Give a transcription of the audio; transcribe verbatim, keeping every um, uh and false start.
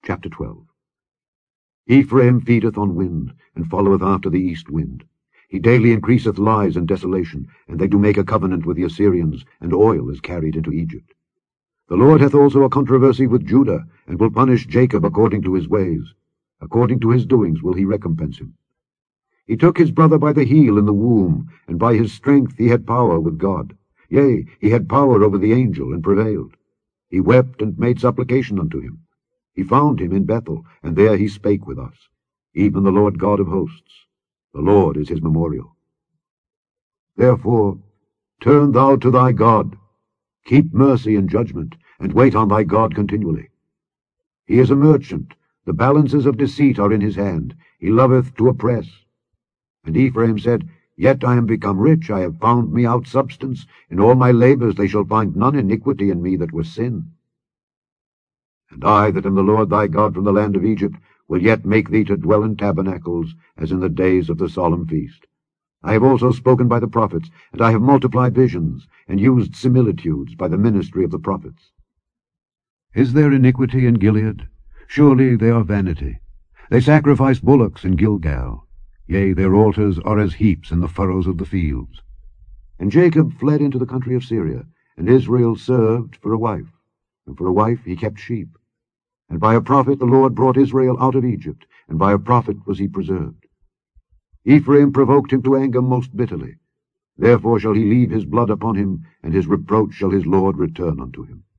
Chapter twelve. Ephraim feedeth on wind, and followeth after the east wind. He daily increaseth lies and desolation, and they do make a covenant with the Assyrians, and oil is carried into Egypt. The Lord hath also a controversy with Judah, and will punish Jacob according to his ways. According to his doings will he recompense him. He took his brother by the heel in the womb, and by his strength he had power with God. Yea, he had power over the angel, and prevailed. He wept and made supplication unto him. He found him in Bethel, and there he spake with us, even the Lord God of hosts. The Lord is his memorial. Therefore turn thou to thy God, keep mercy and judgment, and wait on thy God continually. He is a merchant, the balances of deceit are in his hand, he loveth to oppress. And Ephraim said, Yet I am become rich, I have found me out substance, in all my labours they shall find none iniquity in me that was sin. And I that am the Lord thy God from the land of Egypt will yet make thee to dwell in tabernacles, as in the days of the solemn feast. I have also spoken by the prophets, and I have multiplied visions, and used similitudes by the ministry of the prophets. Is there iniquity in Gilead? Surely they are vanity. They sacrifice bullocks in Gilgal. Yea, their altars are as heaps in the furrows of the fields. And Jacob fled into the country of Syria, and Israel served for a wife, and for a wife he kept sheep. And by a prophet the Lord brought Israel out of Egypt, and by a prophet was he preserved. Ephraim provoked him to anger most bitterly. Therefore shall he leave his blood upon him, and his reproach shall his Lord return unto him.